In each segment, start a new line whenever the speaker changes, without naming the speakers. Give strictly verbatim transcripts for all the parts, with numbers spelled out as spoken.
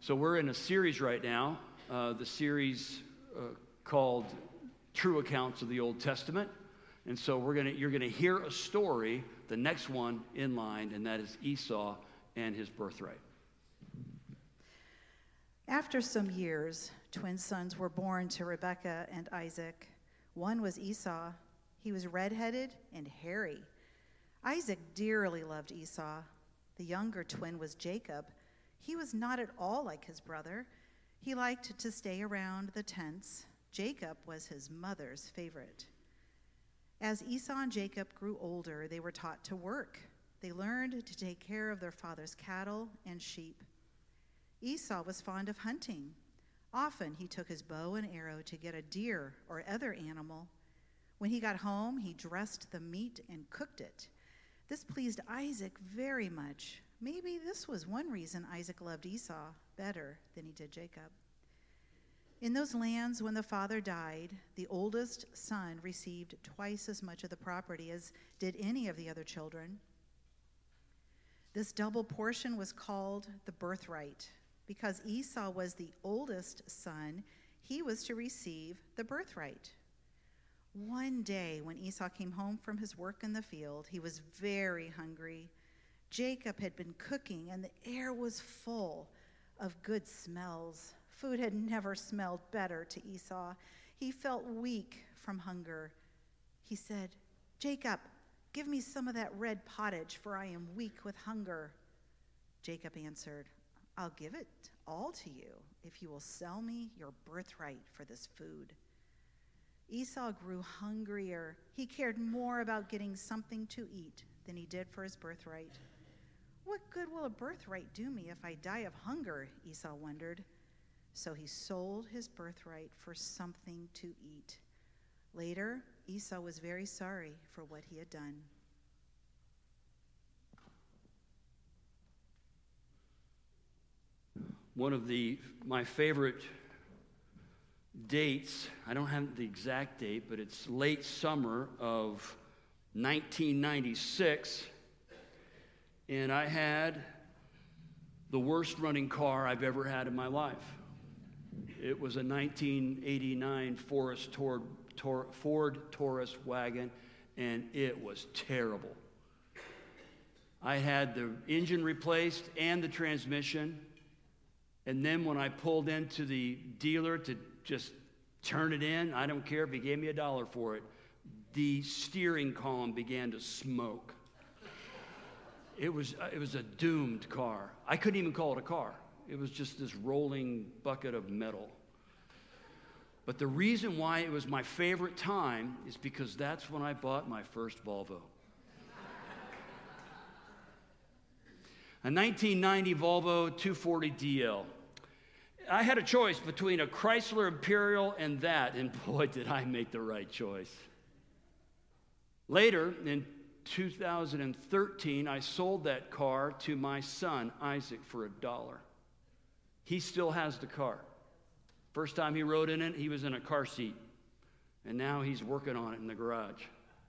So we're in a series right now, uh, the series uh, called True Accounts of the Old Testament. And so we're gonna, you're going to hear a story, the next one in line, and that is Esau and his birthright.
After some years, twin sons were born to Rebekah and Isaac. One was Esau. He was redheaded and hairy. Isaac dearly loved Esau. The younger twin was Jacob. He was not at all like his brother. He liked to stay around the tents. Jacob was his mother's favorite. As Esau and Jacob grew older, they were taught to work. They learned to take care of their father's cattle and sheep. Esau was fond of hunting. Often he took his bow and arrow to get a deer or other animal. When he got home, he dressed the meat and cooked it. This pleased Isaac very much. Maybe this was one reason Isaac loved Esau better than he did Jacob. In those lands, when the father died, the oldest son received twice as much of the property as did any of the other children. This double portion was called the birthright. Because Esau was the oldest son, he was to receive the birthright. One day, when Esau came home from his work in the field, he was very hungry. Jacob had been cooking, and the air was full of good smells. Food had never smelled better to Esau. He felt weak from hunger. He said, "Jacob, give me some of that red pottage, for I am weak with hunger." Jacob answered, "I'll give it all to you if you will sell me your birthright for this food." Esau grew hungrier. He cared more about getting something to eat than he did for his birthright. "What good will a birthright do me if I die of hunger?" Esau wondered. So he sold his birthright for something to eat. Later, Esau was very sorry for what he had done.
One of the my favorite dates, I don't have the exact date, but it's late summer of nineteen ninety-six, and I had the worst running car I've ever had in my life. It was a nineteen eighty-nine Forest Tor- Tor- Ford Taurus wagon, and it was terrible. I had the engine replaced and the transmission. And then when I pulled into the dealer to just turn it in, I don't care if he gave me a dollar for it, the steering column began to smoke. It was, it was a doomed car. I couldn't even call it a car. It was just this rolling bucket of metal. But the reason why it was my favorite time is because that's when I bought my first Volvo. A nineteen ninety Volvo two forty D L. I had a choice between a Chrysler Imperial and that, and boy, did I make the right choice. Later, in two thousand thirteen, I sold that car to my son, Isaac, for a dollar. He still has the car. First time he rode in it, he was in a car seat, and now he's working on it in the garage.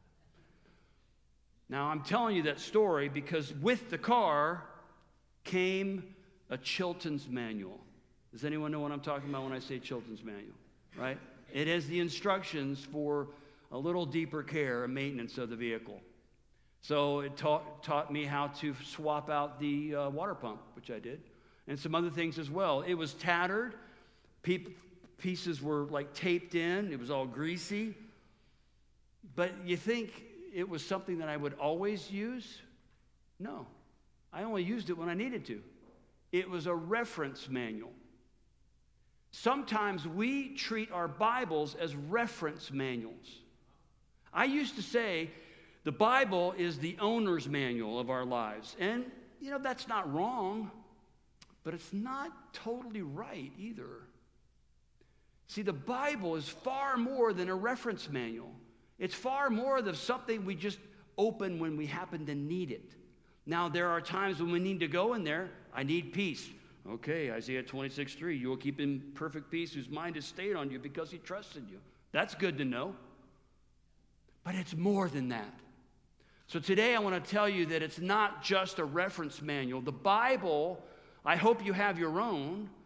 Now, I'm telling you that story because with the car came a Chilton's manual. Does anyone know what I'm talking about when I say Chilton's manual, right? It has the instructions for a little deeper care and maintenance of the vehicle. So it taught, taught me how to swap out the uh, water pump, which I did, and some other things as well. It was tattered. Pe- pieces were like taped in. It was all greasy. But you think it was something that I would always use? No. I only used it when I needed to. It was a reference manual. Sometimes we treat our Bibles as reference manuals. I used to say the Bible is the owner's manual of our lives. And, you know, that's not wrong, but it's not totally right either. See, the Bible is far more than a reference manual. It's far more than something we just open when we happen to need it. Now, there are times when we need to go in there. I need peace. Okay, Isaiah twenty-six three, you will keep in perfect peace whose mind is stayed on you because he trusts in you. That's good to know. But it's more than that. So today I want to tell you that it's not just a reference manual. The Bible, I hope you have your own,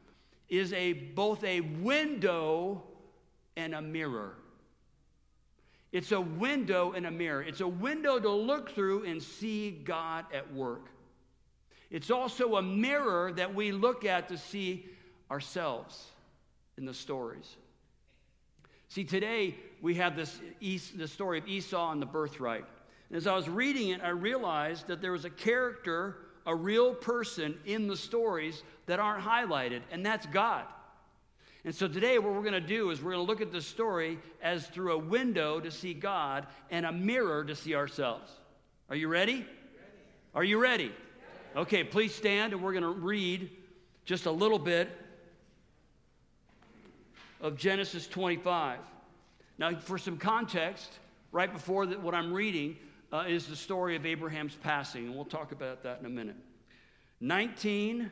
is a both a window and a mirror. It's a window and a mirror. It's a window to look through and see God at work. It's also a mirror that we look at to see ourselves in the stories. See, today we have this the story of Esau and the birthright. And as I was reading it, I realized that there was a character, a real person in the stories that aren't highlighted, and that's God. And so today what we're going to do is we're going to look at the story as through a window to see God and a mirror to see ourselves. Are you ready? Ready. Are you ready? Okay, please stand, and we're going to read just a little bit of Genesis twenty-five. Now, for some context, right before the, what I'm reading uh, is the story of Abraham's passing, and we'll talk about that in a minute. nineteen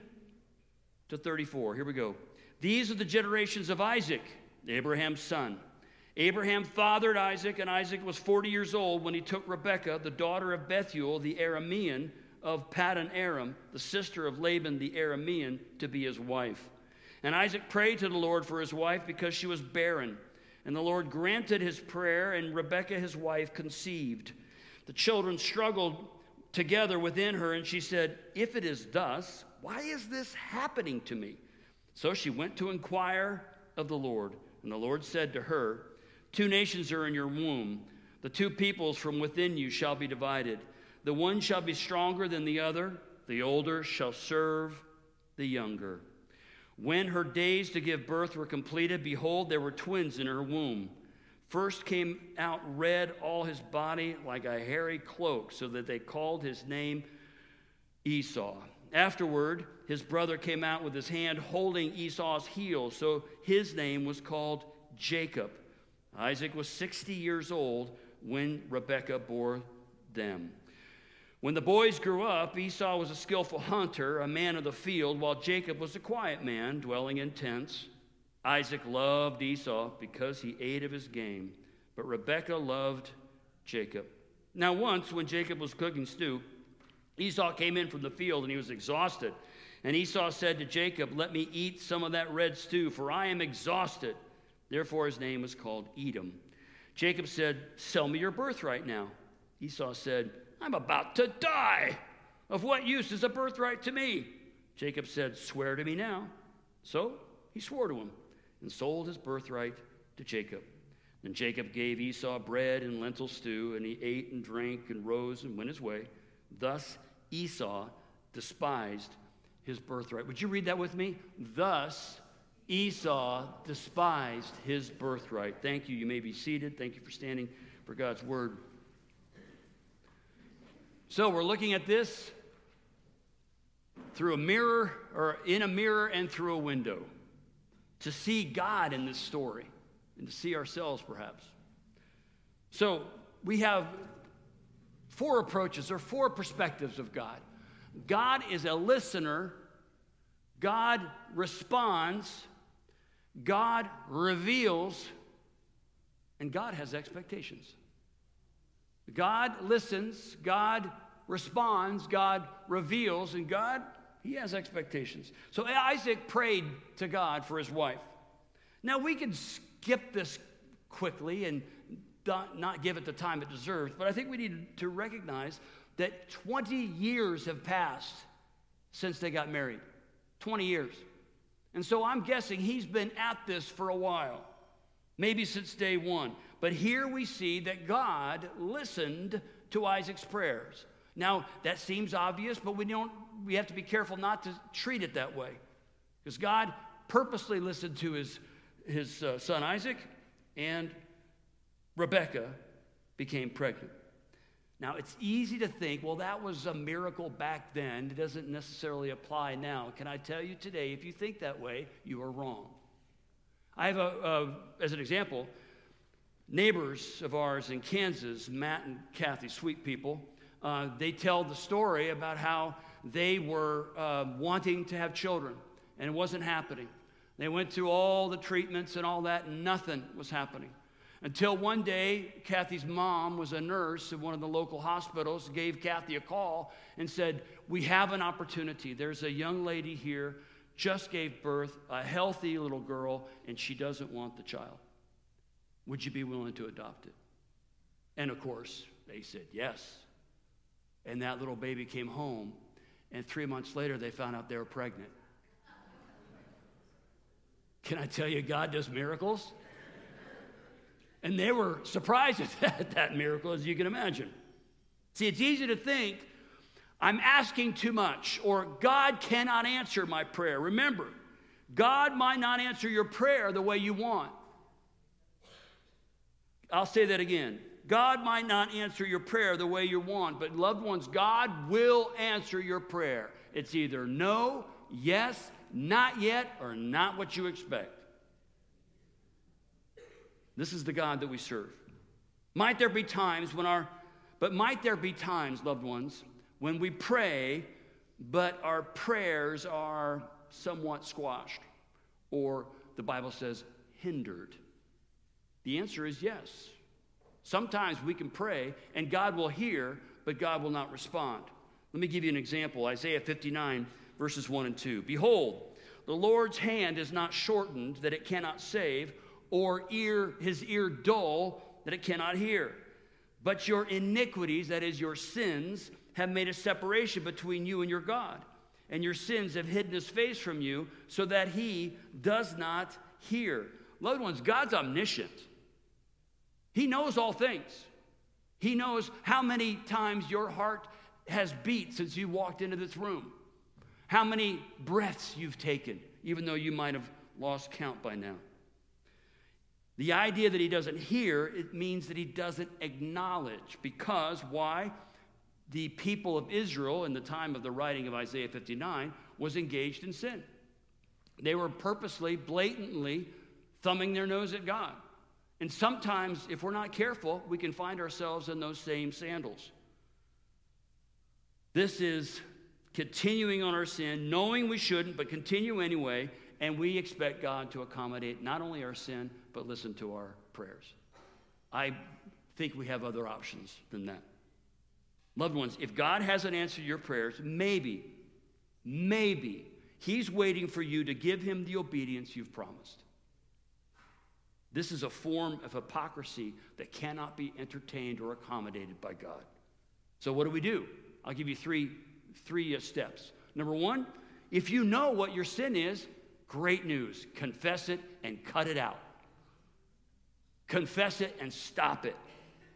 to thirty-four, here we go. These are the generations of Isaac, Abraham's son. Abraham fathered Isaac, and Isaac was forty years old when he took Rebekah, the daughter of Bethuel, the Aramean of Paddan Aram, the sister of Laban the Aramean, to be his wife. And Isaac prayed to the Lord for his wife because she was barren. And the Lord granted his prayer, and Rebekah his wife conceived. The children struggled together within her, and she said, "If it is thus, why is this happening to me?" So she went to inquire of the Lord. And the Lord said to her, "Two nations are in your womb. The two peoples from within you shall be divided. The one shall be stronger than the other. The older shall serve the younger." When her days to give birth were completed, behold, there were twins in her womb. First came out red all his body like a hairy cloak, so that they called his name Esau. Afterward, his brother came out with his hand holding Esau's heel, so his name was called Jacob. Isaac was sixty years old when Rebekah bore them. When the boys grew up, Esau was a skillful hunter, a man of the field, while Jacob was a quiet man, dwelling in tents. Isaac loved Esau because he ate of his game, but Rebekah loved Jacob. Now once, when Jacob was cooking stew, Esau came in from the field, and he was exhausted. And Esau said to Jacob, "Let me eat some of that red stew, for I am exhausted." Therefore his name was called Edom. Jacob said, "Sell me your birthright now." Esau said, "I'm about to die. Of what use is a birthright to me?" Jacob said, "Swear to me now." So he swore to him and sold his birthright to Jacob. Then Jacob gave Esau bread and lentil stew, and he ate and drank and rose and went his way. Thus Esau despised his birthright. Would you read that with me? Thus Esau despised his birthright. Thank you. You may be seated. Thank you for standing for God's word. So we're looking at this through a mirror, or in a mirror and through a window, to see God in this story and to see ourselves perhaps. So we have four approaches or four perspectives of God. God is a listener. God responds. God reveals. And God has expectations. God listens, God responds, God reveals, and God, he has expectations. So Isaac prayed to God for his wife. Now we can skip this quickly and not give it the time it deserves, but I think we need to recognize that twenty years have passed since they got married. twenty years. And so I'm guessing he's been at this for a while, maybe since day one. But here we see that God listened to Isaac's prayers. Now, that seems obvious, but we don't. We have to be careful not to treat it that way. Because God purposely listened to his, his uh, son Isaac, and Rebekah became pregnant. Now, it's easy to think, well, that was a miracle back then. It doesn't necessarily apply now. Can I tell you today, if you think that way, you are wrong. I have, a, uh, as an example, neighbors of ours in Kansas, Matt and Kathy, sweet people, uh, they tell the story about how they were uh, wanting to have children, and it wasn't happening. They went through all the treatments and all that, and nothing was happening. Until one day, Kathy's mom was a nurse at one of the local hospitals, gave Kathy a call and said, "We have an opportunity. There's a young lady here. just gave birth, a healthy little girl, and she doesn't want the child. Would you be willing to adopt it? And of course, they said yes. And that little baby came home, and three months later, they found out they were pregnant. Can I tell you, God does miracles? And they were surprised at that, at that miracle, as you can imagine. See, it's easy to think, I'm asking too much, or God cannot answer my prayer. Remember, God might not answer your prayer the way you want. I'll say that again. God might not answer your prayer the way you want, but loved ones, God will answer your prayer. It's either no, yes, not yet, or not what you expect. This is the God that we serve. Might there be times when our, but might there be times, loved ones, when we pray, but our prayers are somewhat squashed, or the Bible says hindered? The answer is yes. Sometimes we can pray and God will hear, but God will not respond. Let me give you an example. Isaiah fifty-nine, verses one and two. Behold, the Lord's hand is not shortened that it cannot save, or ear his ear dull that it cannot hear. But your iniquities, that is your sins, have made a separation between you and your God. And your sins have hidden his face from you so that he does not hear. Loved ones, God's omniscient. He knows all things. He knows how many times your heart has beat since you walked into this room. How many breaths you've taken, even though you might have lost count by now. The idea that he doesn't hear, it means that he doesn't acknowledge. Because, why? The people of Israel in the time of the writing of Isaiah fifty-nine was engaged in sin. They were purposely, blatantly thumbing their nose at God. And sometimes, if we're not careful, we can find ourselves in those same sandals. This is continuing on our sin, knowing we shouldn't, but continue anyway, and we expect God to accommodate not only our sin, but listen to our prayers. I think we have other options than that. Loved ones, if God hasn't answered your prayers, maybe, maybe he's waiting for you to give him the obedience you've promised. This is a form of hypocrisy that cannot be entertained or accommodated by God. So what do we do? I'll give you three, three uh, steps. Number one, if you know what your sin is, great news. Confess it and cut it out. Confess it and stop it.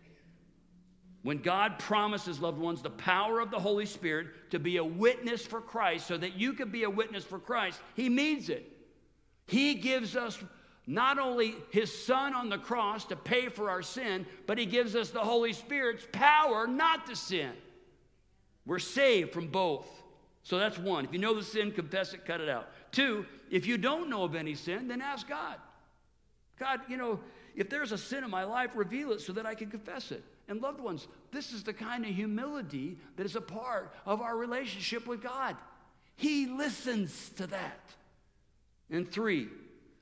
When God promises, loved ones, the power of the Holy Spirit to be a witness for Christ so that you can be a witness for Christ, he means it. He gives us not only his son on the cross to pay for our sin, but he gives us the Holy Spirit's power not to sin. We're saved from both. So that's one. If you know the sin, confess it, cut it out. Two, if you don't know of any sin, then ask God. God, you know, if there's a sin in my life, reveal it so that I can confess it. And loved ones, this is the kind of humility that is a part of our relationship with God. He listens to that. And three,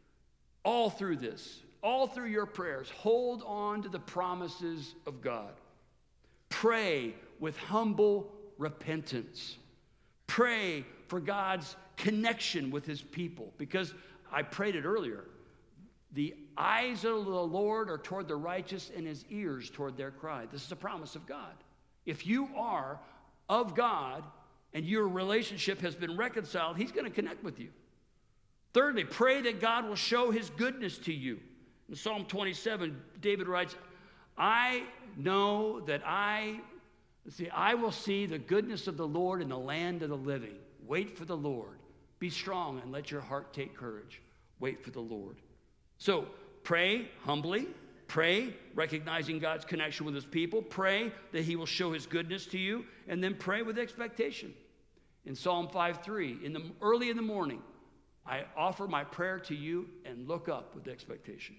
all through this, all through your prayers, hold on to the promises of God. Pray with humble repentance. Pray for God's connection with his people. Because I prayed it earlier. The eyes of the Lord are toward the righteous and his ears toward their cry. This is a promise of God. If you are of God and your relationship has been reconciled, he's going to connect with you. Thirdly, pray that God will show his goodness to you. In Psalm twenty-seven, David writes, I know that I, see, I will see the goodness of the Lord in the land of the living. Wait for the Lord. Be strong and let your heart take courage. Wait for the Lord. So pray humbly. Pray recognizing God's connection with his people. Pray that he will show his goodness to you. And then pray with expectation. In Psalm five three, in the, early in the morning, I offer my prayer to you and look up with expectation.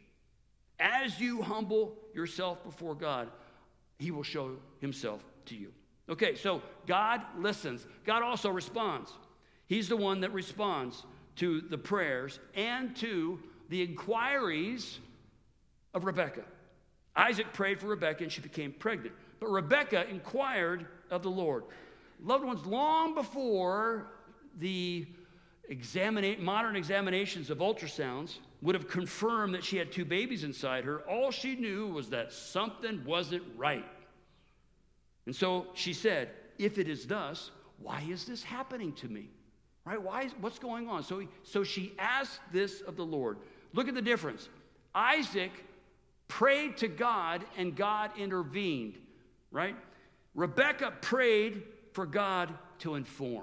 As you humble yourself before God, he will show himself to you. Okay, so God listens. God also responds. He's the one that responds to the prayers and to the inquiries of Rebekah. Isaac prayed for Rebekah and she became pregnant. But Rebekah inquired of the Lord. Loved ones, long before the examina- modern examinations of ultrasounds would have confirmed that she had two babies inside her. All she knew was that something wasn't right. And so she said, if it is thus, why is this happening to me? Right? Why is, what's going on? So, so she asked this of the Lord. Look at the difference. Isaac prayed to God and God intervened, right? Rebekah prayed for God to inform.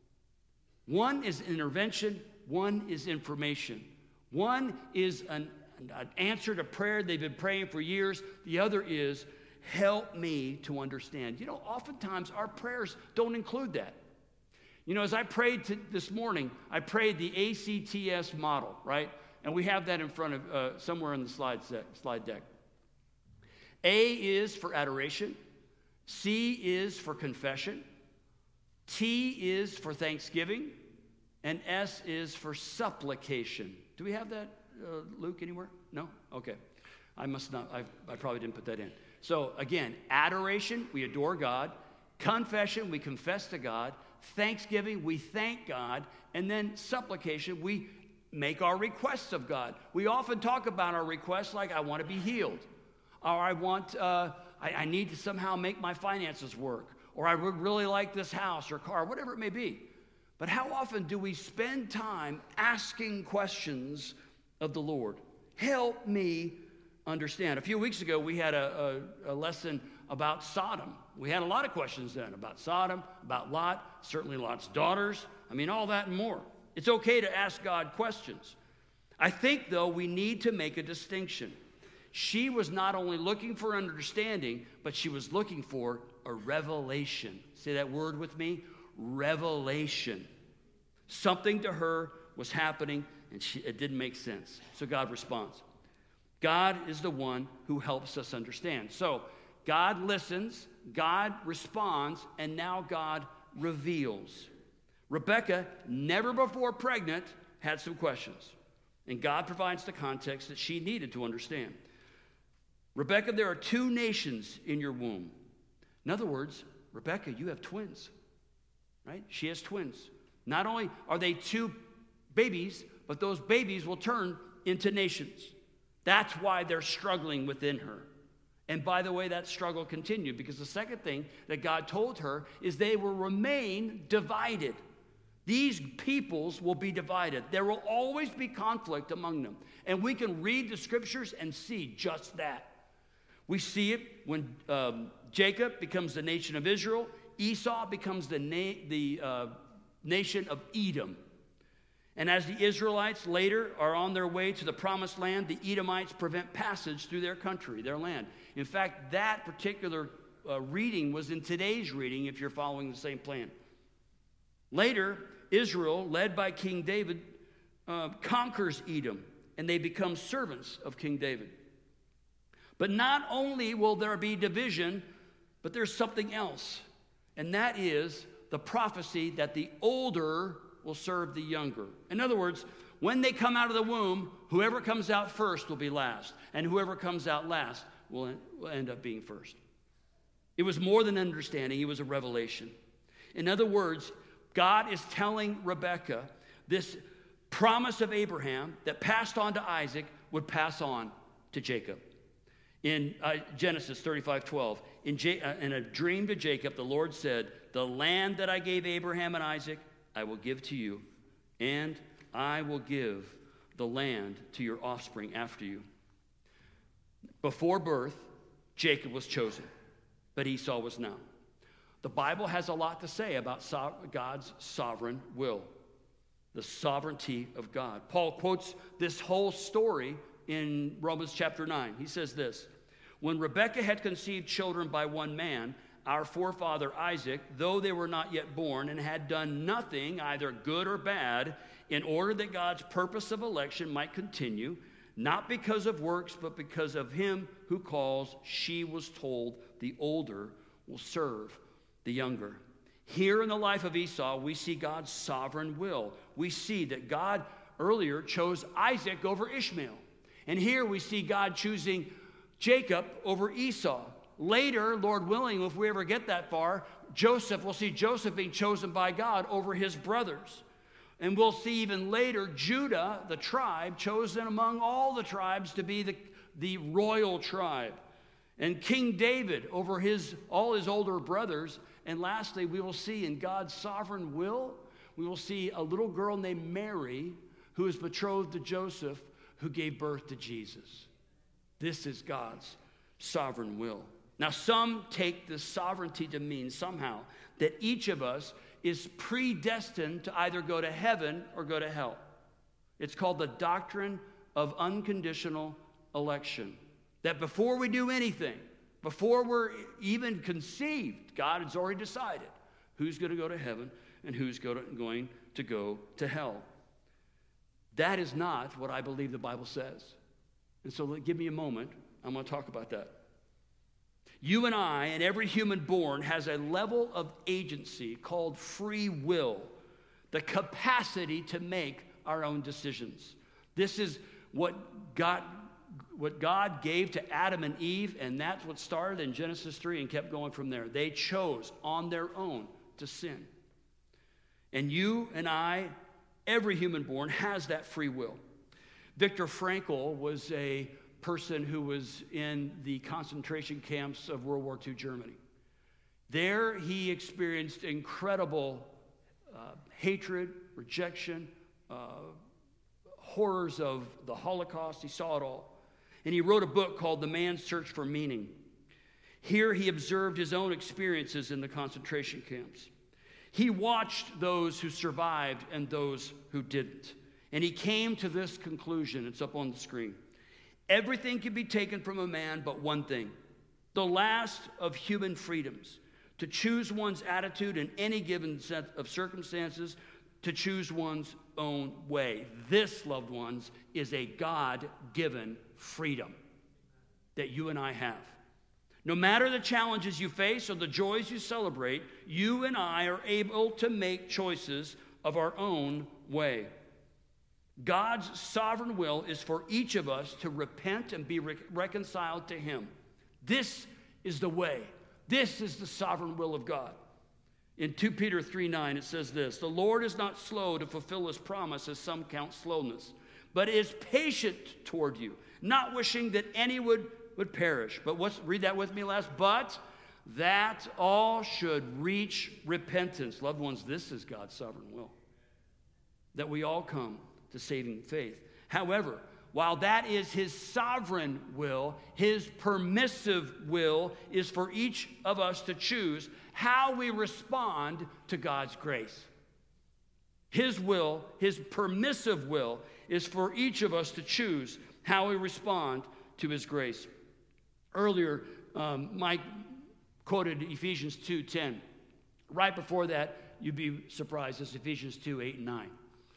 One is intervention, one is information. One is an, an answer to prayer they've been praying for years. The other is, help me to understand. You know, oftentimes our prayers don't include that. You know, as I prayed to, this morning, I prayed the A C T S model, right? And we have that in front of, uh, somewhere in the slide, set, slide deck. A is for adoration. C is for confession. T is for thanksgiving. And S is for supplication. Do we have that, uh, Luke, anywhere? No? Okay. I must not, I, I probably didn't put that in. So again, adoration, we adore God. Confession, we confess to God. Thanksgiving, we thank God. And then supplication, we make our requests of God. We often talk about our requests like, I want to be healed. Or I want, uh, I, I need to somehow make my finances work. Or I would really like this house or car, whatever it may be. But how often do we spend time asking questions of the Lord? Help me understand. A few weeks ago, we had a, a, a lesson about Sodom. We had a lot of questions then about Sodom, about Lot, certainly Lot's daughters. I mean, all that and more. It's okay to ask God questions. I think, though, we need to make a distinction. She was not only looking for understanding, but she was looking for a revelation. Say that word with me. Revelation. Something to her was happening, and she, it didn't make sense. So God responds. God is the one who helps us understand. So God listens, God responds, and now God reveals. Rebekah, never before pregnant, had some questions. And God provides the context that she needed to understand. Rebekah, there are two nations in your womb. In other words, Rebekah, you have twins. Right? She has twins. Not only are they two babies, but those babies will turn into nations. That's why they're struggling within her. And by the way, that struggle continued because the second thing that God told her is they will remain divided. These peoples will be divided. There will always be conflict among them. And we can read the scriptures and see just that. We see it when um, Jacob becomes the nation of Israel. Esau becomes the, na- the uh, nation of Edom. And as the Israelites later are on their way to the promised land, the Edomites prevent passage through their country, their land. In fact, that particular uh, reading was in today's reading if you're following the same plan. Later, Israel, led by King David, uh, conquers Edom, and they become servants of King David. But not only will there be division, but there's something else. And that is the prophecy that the older will serve the younger. In other words, when they come out of the womb, whoever comes out first will be last. And whoever comes out last will, will end up being first. It was more than understanding. It was a revelation. In other words, God is telling Rebekah this promise of Abraham that passed on to Isaac would pass on to Jacob. In uh, Genesis thirty-five twelve, in, J- uh, in a dream to Jacob, the Lord said, the land that I gave Abraham and Isaac, I will give to you, and I will give the land to your offspring after you. Before birth, Jacob was chosen, but Esau was not. The Bible has a lot to say about so- God's sovereign will, the sovereignty of God. Paul quotes this whole story in Romans chapter nine. He says this, when Rebekah had conceived children by one man, our forefather Isaac, though they were not yet born and had done nothing, either good or bad, in order that God's purpose of election might continue, not because of works, but because of him who calls, she was told the older will serve the younger. Here in the life of Esau, we see God's sovereign will. We see that God earlier chose Isaac over Ishmael. And here we see God choosing Jacob over Esau. Later, Lord willing, if we ever get that far, Joseph, we'll see Joseph being chosen by God over his brothers. And we'll see even later, Judah, the tribe, chosen among all the tribes to be the, the royal tribe. And King David over his, all his older brothers. And lastly, we will see in God's sovereign will, we will see a little girl named Mary who is betrothed to Joseph, who gave birth to Jesus. This is God's sovereign will. Now, some take this sovereignty to mean somehow that each of us is predestined to either go to heaven or go to hell. It's called the doctrine of unconditional election. That before we do anything, before we're even conceived, God has already decided who's going to go to heaven and who's going to go to hell. That is not what I believe the Bible says. And so give me a moment. I'm going to talk about that. You and I, and every human born, has a level of agency called free will, the capacity to make our own decisions. This is what God, what God gave to Adam and Eve, and that's what started in Genesis three and kept going from there. They chose on their own to sin. And you and I, every human born, has that free will. Viktor Frankl was a person who was in the concentration camps of World War Two Germany. There he experienced incredible uh, hatred, rejection, uh, horrors of the Holocaust. He saw it all. And he wrote a book called The Man's Search for Meaning. Here he observed his own experiences in the concentration camps. He watched those who survived and those who didn't. And he came to this conclusion. It's up on the screen. Everything can be taken from a man but one thing, the last of human freedoms, to choose one's attitude in any given set of circumstances, to choose one's own way. This, loved ones, is a God-given freedom that you and I have. No matter the challenges you face or the joys you celebrate, you and I are able to make choices of our own way. God's sovereign will is for each of us to repent and be re- reconciled to Him. This is the way. This is the sovereign will of God. In Second Peter three nine, it says this: the Lord is not slow to fulfill His promise, as some count slowness, but is patient toward you, not wishing that any would, would perish. But what's, read that with me last. But that all should reach repentance. Loved ones, this is God's sovereign will, that we all come to saving faith. However, while that is His sovereign will, His permissive will is for each of us to choose how we respond to God's grace. His will, His permissive will, is for each of us to choose how we respond to His grace. Earlier, um, Mike quoted Ephesians two ten. Right before that, you'd be surprised, it's Ephesians two eight and nine.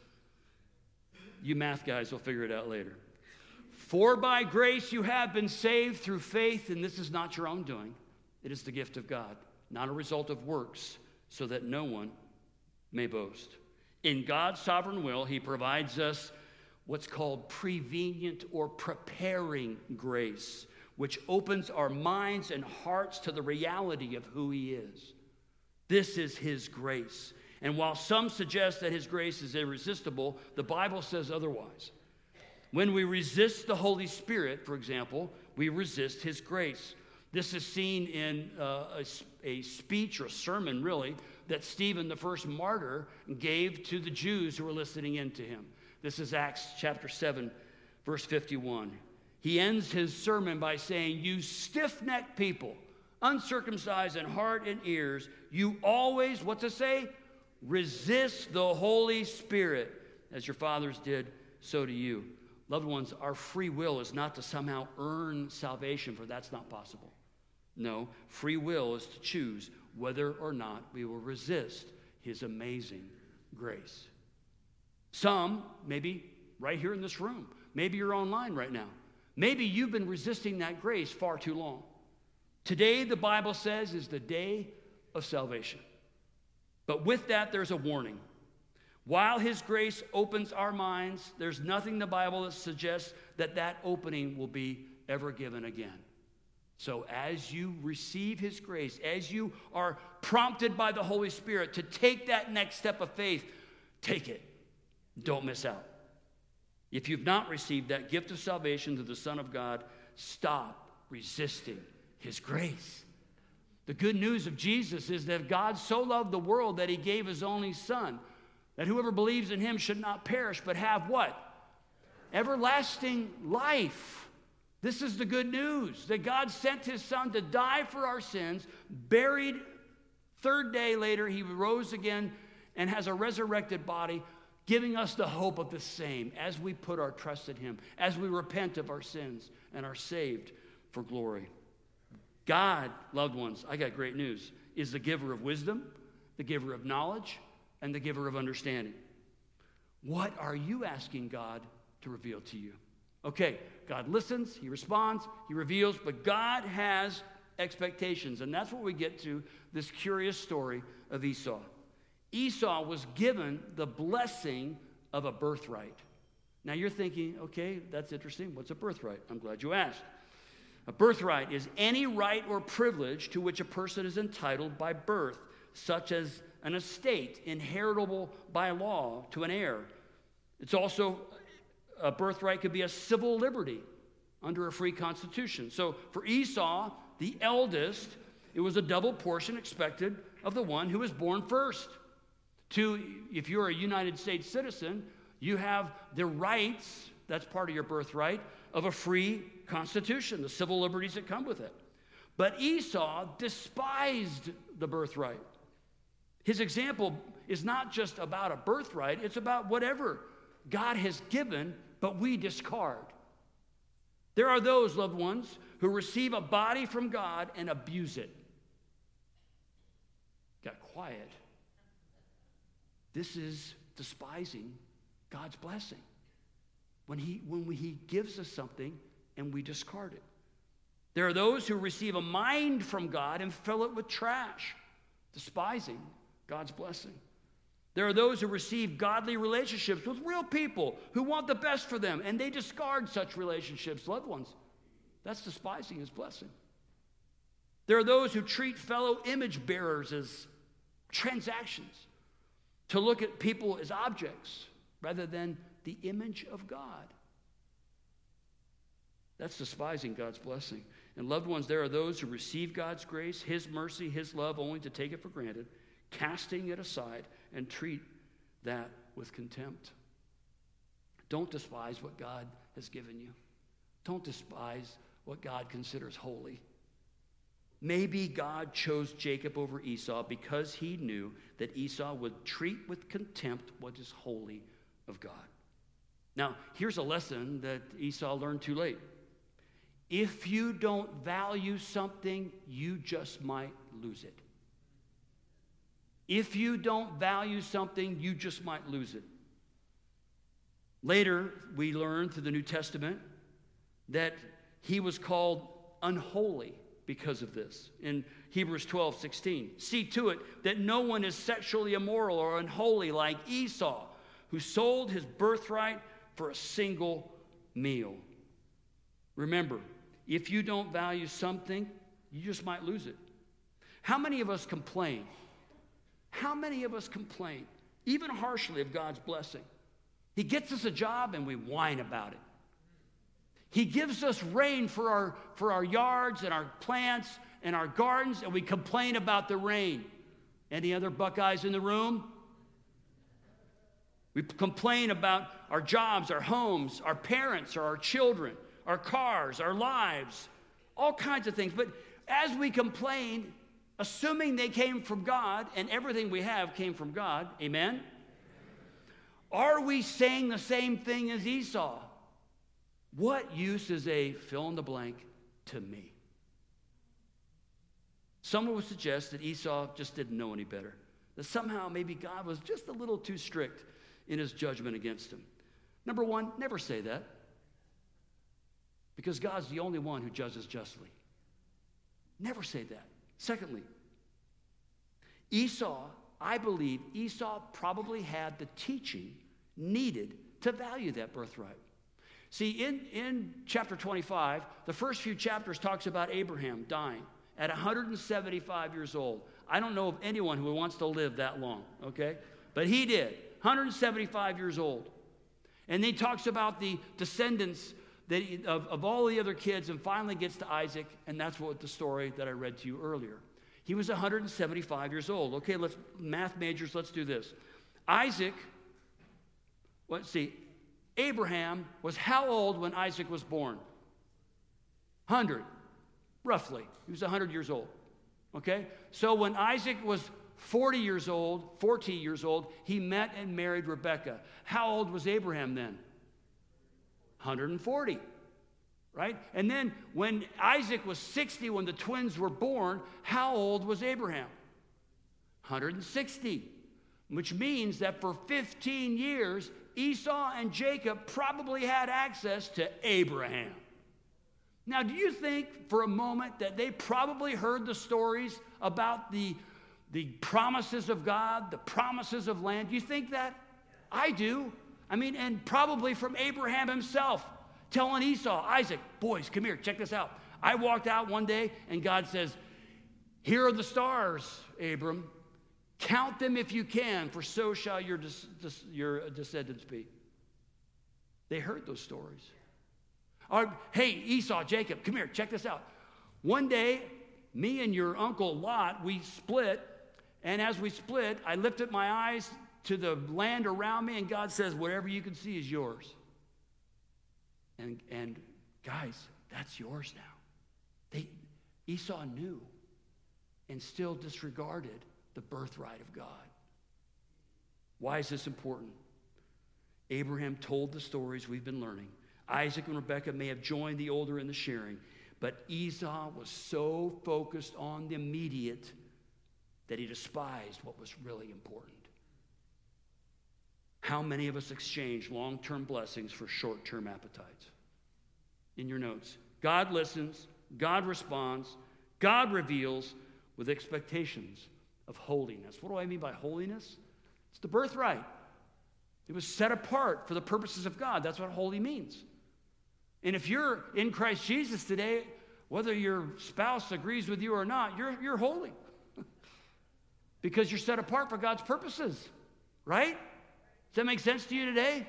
You math guys will figure it out later. For by grace you have been saved through faith, and this is not your own doing. It is the gift of God, not a result of works, so that no one may boast. In God's sovereign will, He provides us what's called prevenient or preparing grace, which opens our minds and hearts to the reality of who He is. This is His grace. And while some suggest that His grace is irresistible, the Bible says otherwise. When we resist the Holy Spirit, for example, we resist His grace. This is seen in uh, a, a speech or sermon, really, that Stephen, the first martyr, gave to the Jews who were listening in to him. This is Acts chapter seven, verse fifty-one. He ends his sermon by saying, "You stiff-necked people, uncircumcised in heart and ears, you always," what to say? "Resist the Holy Spirit, as your fathers did, so do you." Loved ones, our free will is not to somehow earn salvation, for that's not possible. No, free will is to choose whether or not we will resist His amazing grace. Some, maybe right here in this room, maybe you're online right now. Maybe you've been resisting that grace far too long. Today, the Bible says, is the day of salvation. But with that, there's a warning. While His grace opens our minds, there's nothing in the Bible that suggests that that opening will be ever given again. So as you receive His grace, as you are prompted by the Holy Spirit to take that next step of faith, take it. Don't miss out. If you've not received that gift of salvation through the Son of God, stop resisting his grace. The good news of Jesus is that God so loved the world that he gave his only Son, that whoever believes in him should not perish, but have what? Everlasting life. This is the good news, that God sent his Son to die for our sins, buried. Third day later, he rose again and has a resurrected body, giving us the hope of the same as we put our trust in him, as we repent of our sins and are saved for glory. God, loved ones, I got great news, is the giver of wisdom, the giver of knowledge, and the giver of understanding. What are you asking God to reveal to you? Okay, God listens, he responds, he reveals, but God has expectations. And that's what we get to this curious story of Esau. Esau was given the blessing of a birthright. Now you're thinking, okay, that's interesting. What's a birthright? I'm glad you asked. A birthright is any right or privilege to which a person is entitled by birth, such as an estate inheritable by law to an heir. It's also, a birthright could be a civil liberty under a free constitution. So for Esau, the eldest, it was a double portion expected of the one who was born first. Two, if you're a United States citizen, you have the rights, that's part of your birthright, of a free constitution, the civil liberties that come with it. But Esau despised the birthright. His example is not just about a birthright, it's about whatever God has given, but we discard. There are those, loved ones, who receive a body from God and abuse it. Got quiet. This is despising God's blessing. When he, when we, he gives us something and we discard it. There are those who receive a mind from God and fill it with trash, despising God's blessing. There are those who receive godly relationships with real people who want the best for them, and they discard such relationships, loved ones. That's despising his blessing. There are those who treat fellow image bearers as transactions, to look at people as objects rather than the image of God. That's despising God's blessing. And loved ones, there are those who receive God's grace, his mercy, his love, only to take it for granted, casting it aside and treat that with contempt. Don't despise what God has given you. Don't despise what God considers holy. Maybe God chose Jacob over Esau because he knew that Esau would treat with contempt what is holy of God. Now, here's a lesson that Esau learned too late. If you don't value something, you just might lose it. If you don't value something, you just might lose it. Later, we learn through the New Testament that he was called unholy because of this. In Hebrews twelve sixteen, see to it that no one is sexually immoral or unholy like Esau, who sold his birthright for a single meal. Remember, if you don't value something, you just might lose it. How many of us complain? How many of us complain, even harshly, of God's blessing? He gets us a job and we whine about it. He gives us rain for our, for our yards and our plants and our gardens, and we complain about the rain. Any other Buckeyes in the room? We complain about our jobs, our homes, our parents, or our children, our cars, our lives, all kinds of things. But as we complain, assuming they came from God, and everything we have came from God, amen? Are we saying the same thing as Esau? What use is a fill in the blank to me? Someone would suggest that Esau just didn't know any better, that somehow maybe God was just a little too strict in his judgment against him. Number one, never say that, because God's the only one who judges justly. Never say that. Secondly, Esau, I believe Esau probably had the teaching needed to value that birthright. See, in, in chapter twenty-five, the first few chapters talks about Abraham dying at one hundred seventy-five years old. I don't know of anyone who wants to live that long, okay? But he did. one hundred seventy-five years old. And then he talks about the descendants that he, of, of all the other kids, and finally gets to Isaac, and that's what the story that I read to you earlier. He was one hundred seventy-five years old. Okay, let's, math majors, let's do this. Isaac, let's see, Abraham was how old when Isaac was born? one hundred, roughly. He was one hundred years old. Okay? So when Isaac was forty years old, forty years old, he met and married Rebekah. How old was Abraham then? one hundred forty, right? And then when Isaac was sixty, when the twins were born, how old was Abraham? one hundred sixty, which means that for fifteen years, Esau and Jacob probably had access to Abraham. Now, do you think for a moment that they probably heard the stories about the, the promises of God, the promises of land? Do you think that? I do. I mean, and probably from Abraham himself, telling Esau, Isaac, boys, come here, check this out. I walked out one day and God says, here are the stars, Abram. Count them if you can, for so shall your, des- des- your descendants be. They heard those stories. Or, hey, Esau, Jacob, come here, check this out. One day, me and your uncle Lot, we split, and as we split, I lifted my eyes to the land around me, and God says, whatever you can see is yours. And, and guys, that's yours now. They, Esau knew and still disregarded the birthright of God. Why is this important? Abraham told the stories we've been learning. Isaac and Rebekah may have joined the older in the sharing, but Esau was so focused on the immediate that he despised what was really important. How many of us exchange long-term blessings for short-term appetites? In your notes, God listens, God responds, God reveals with expectations of holiness. What do I mean by holiness? It's the birthright. It was set apart for the purposes of God. That's what holy means. And if you're in Christ Jesus today, whether your spouse agrees with you or not, you're, you're holy. Because you're set apart for God's purposes. Right? Does that make sense to you today?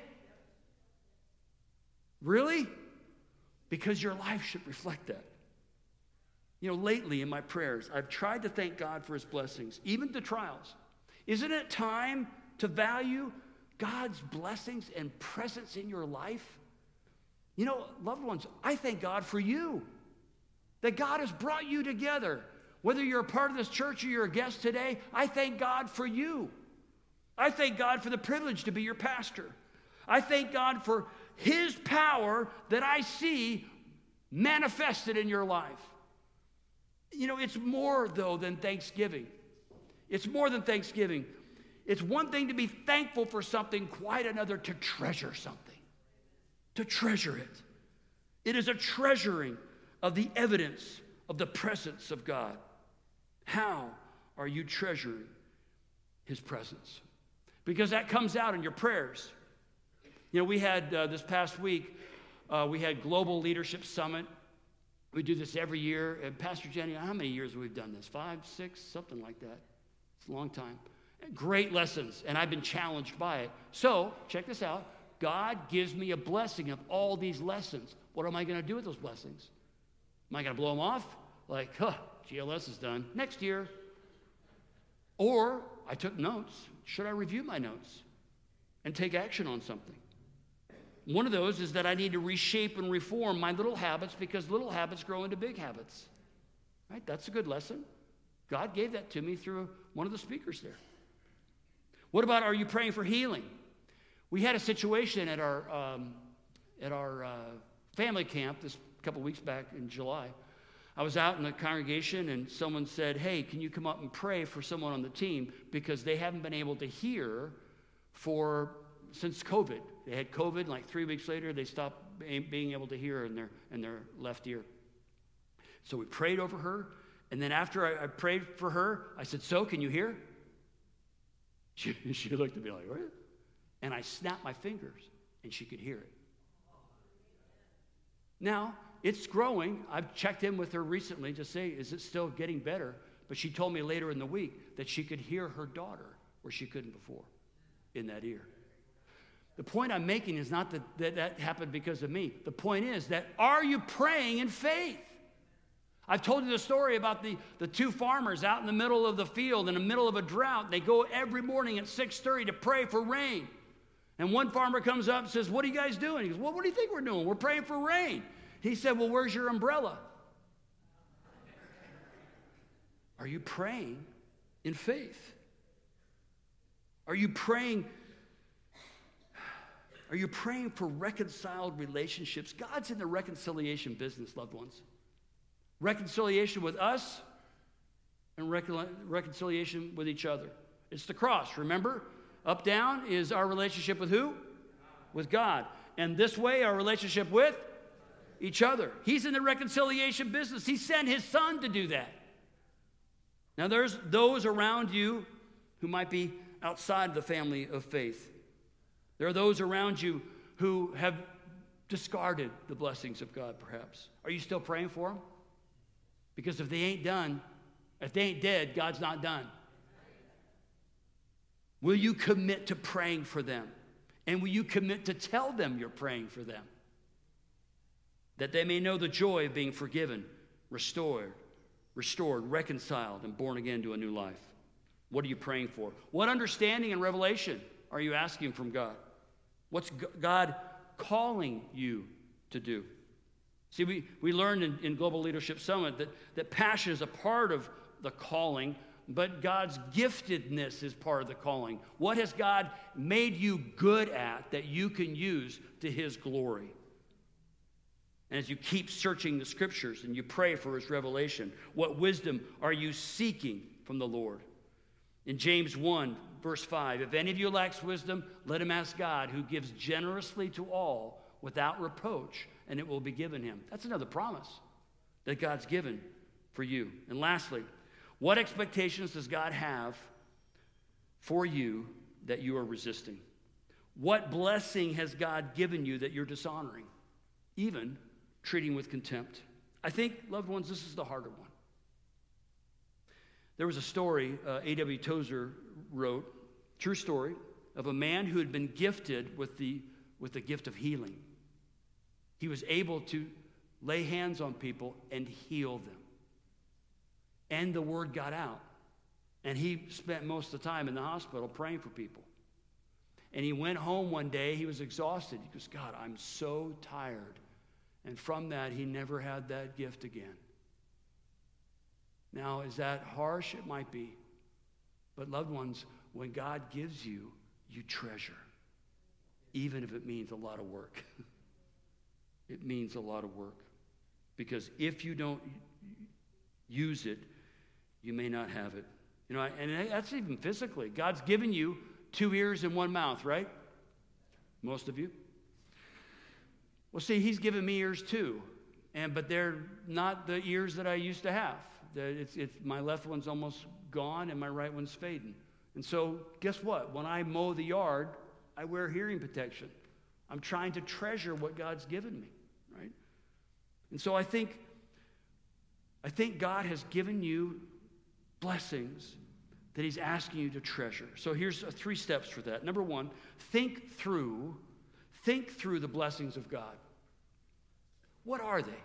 Really? Because your life should reflect that. You know, lately in my prayers, I've tried to thank God for his blessings, even the trials. Isn't it time to value God's blessings and presence in your life? You know, loved ones, I thank God for you, that God has brought you together. Whether you're a part of this church or you're a guest today, I thank God for you. I thank God for the privilege to be your pastor. I thank God for his power that I see manifested in your life. You know, it's more, though, than Thanksgiving. It's more than Thanksgiving. It's one thing to be thankful for something, quite another to treasure something. To treasure it. It is a treasuring of the evidence of the presence of God. How are you treasuring his presence? Because that comes out in your prayers. You know, we had uh, this past week, uh, we had Global Leadership Summit. We do this every year. And Pastor Jenny, how many years have we done this? Five, six, something like that. It's a long time. Great lessons, and I've been challenged by it. So, check this out. God gives me a blessing of all these lessons. What am I going to do with those blessings? Am I going to blow them off? Like, huh, G L S is done. Next year. Or I took notes. Should I review my notes and take action on something? One of those is that I need to reshape and reform my little habits, because little habits grow into big habits. Right? That's a good lesson. God gave that to me through one of the speakers there. What about, are you praying for healing? We had a situation at our um, at our uh, family camp this couple weeks back in July. I was out in the congregation and someone said, hey, can you come up and pray for someone on the team, because they haven't been able to hear for since COVID. They had COVID, and like three weeks later, they stopped being able to hear in their in their left ear. So we prayed over her, and then after I, I prayed for her, I said, so, can you hear? She, she looked at me like, what? And I snapped my fingers, and she could hear it. Now, it's growing. I've checked in with her recently to say, is it still getting better? But she told me later in the week that she could hear her daughter where she couldn't before in that ear. The point I'm making is not that, that that happened because of me. The point is that, are you praying in faith? I've told you the story about the, the two farmers out in the middle of the field in the middle of a drought. They go every morning at six thirty to pray for rain. And one farmer comes up and says, what are you guys doing? He goes, well, what do you think we're doing? We're praying for rain. He said, well, where's your umbrella? Are you praying in faith? Are you praying Are you praying for reconciled relationships? God's in the reconciliation business, loved ones. Reconciliation with us and recon- reconciliation with each other. It's the cross, remember? Up, down is our relationship with who? With God. And this way, our relationship with each other. He's in the reconciliation business. He sent his son to do that. Now, there's those around you who might be outside of the family of faith. There are those around you who have discarded the blessings of God, perhaps. Are you still praying for them? Because if they ain't done, if they ain't dead, God's not done. Will you commit to praying for them? And will you commit to tell them you're praying for them? That they may know the joy of being forgiven, restored, restored, reconciled, and born again to a new life. What are you praying for? What understanding and revelation are you asking from God? What's God calling you to do? See, we, we learned in, in Global Leadership Summit that, that passion is a part of the calling, but God's giftedness is part of the calling. What has God made you good at that you can use to his glory? And as you keep searching the scriptures and you pray for his revelation, what wisdom are you seeking from the Lord? In James one, verse five, if any of you lacks wisdom, let him ask God, who gives generously to all without reproach, and it will be given him. That's another promise that God's given for you. And lastly, what expectations does God have for you that you are resisting? What blessing has God given you that you're dishonoring, even treating with contempt? I think, loved ones, this is the harder one. There was a story uh, A W Tozer wrote, true story, of a man who had been gifted with the, with the gift of healing. He was able to lay hands on people and heal them. And the word got out. And he spent most of the time in the hospital praying for people. And he went home one day, he was exhausted. He goes, God, I'm so tired. And from that, he never had that gift again. Now, is that harsh? It might be. But loved ones, when God gives you, you treasure. Even if it means a lot of work. It means a lot of work. Because if you don't use it, you may not have it. You know, and that's even physically. God's given you two ears and one mouth, right? Most of you. Well, see, he's given me ears too. And but they're not the ears that I used to have. It's, it's, my left one's almost gone and my right one's fading. And so guess what? When I mow the yard, I wear hearing protection. I'm trying to treasure what God's given me, right? And so I think, I think God has given you blessings that he's asking you to treasure. So here's uh, three steps for that. Number one, think through, think through the blessings of God. What are they?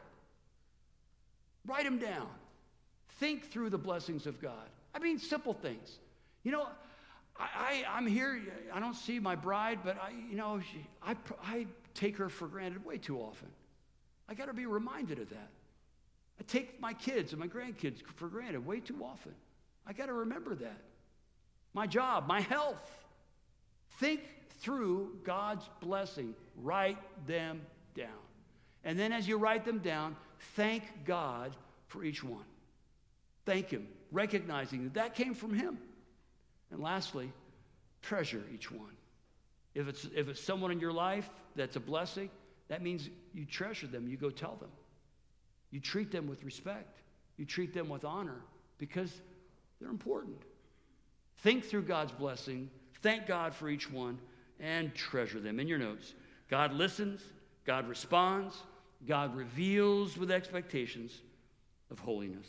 Write them down. Think through the blessings of God. I mean, simple things. You know, I, I, I'm here. I don't see my bride, but I, you know, she, I, I take her for granted way too often. I got to be reminded of that. I take my kids and my grandkids for granted way too often. I got to remember that. My job, my health. Think through God's blessing. Write them down. And then as you write them down, thank God for each one. Thank him, recognizing that that came from him. And lastly, treasure each one. If it's, if it's someone in your life that's a blessing, that means you treasure them. You go tell them. You treat them with respect. You treat them with honor because they're important. Think through God's blessing. Thank God for each one and treasure them. In your notes, God listens, God responds, God reveals with expectations of holiness.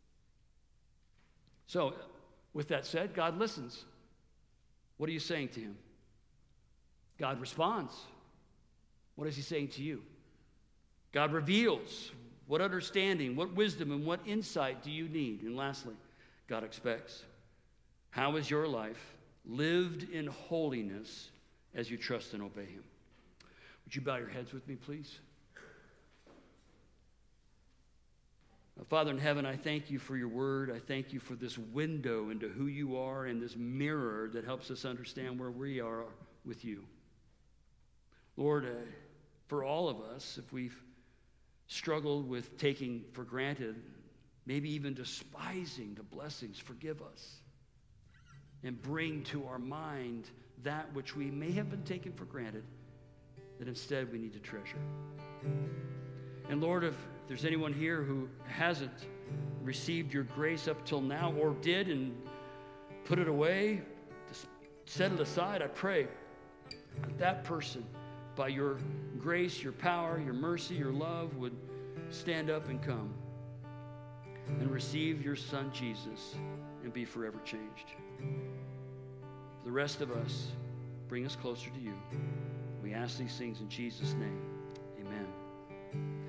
So, with that said, God listens. What are you saying to him? God responds. What is he saying to you? God reveals. What understanding, what wisdom, and what insight do you need? And lastly, God expects. How is your life lived in holiness as you trust and obey him? Would you bow your heads with me, please? Father in heaven, I thank you for your word. I thank you for this window into who you are and this mirror that helps us understand where we are with you. Lord, uh, for all of us, if we've struggled with taking for granted, maybe even despising the blessings, forgive us and bring to our mind that which we may have been taken for granted that instead we need to treasure. And Lord, if there's anyone here who hasn't received your grace up till now or did and put it away, just set it aside, I pray that that person, by your grace, your power, your mercy, your love, would stand up and come and receive your Son Jesus and be forever changed. For the rest of us, bring us closer to you. We ask these things in Jesus' name. Amen.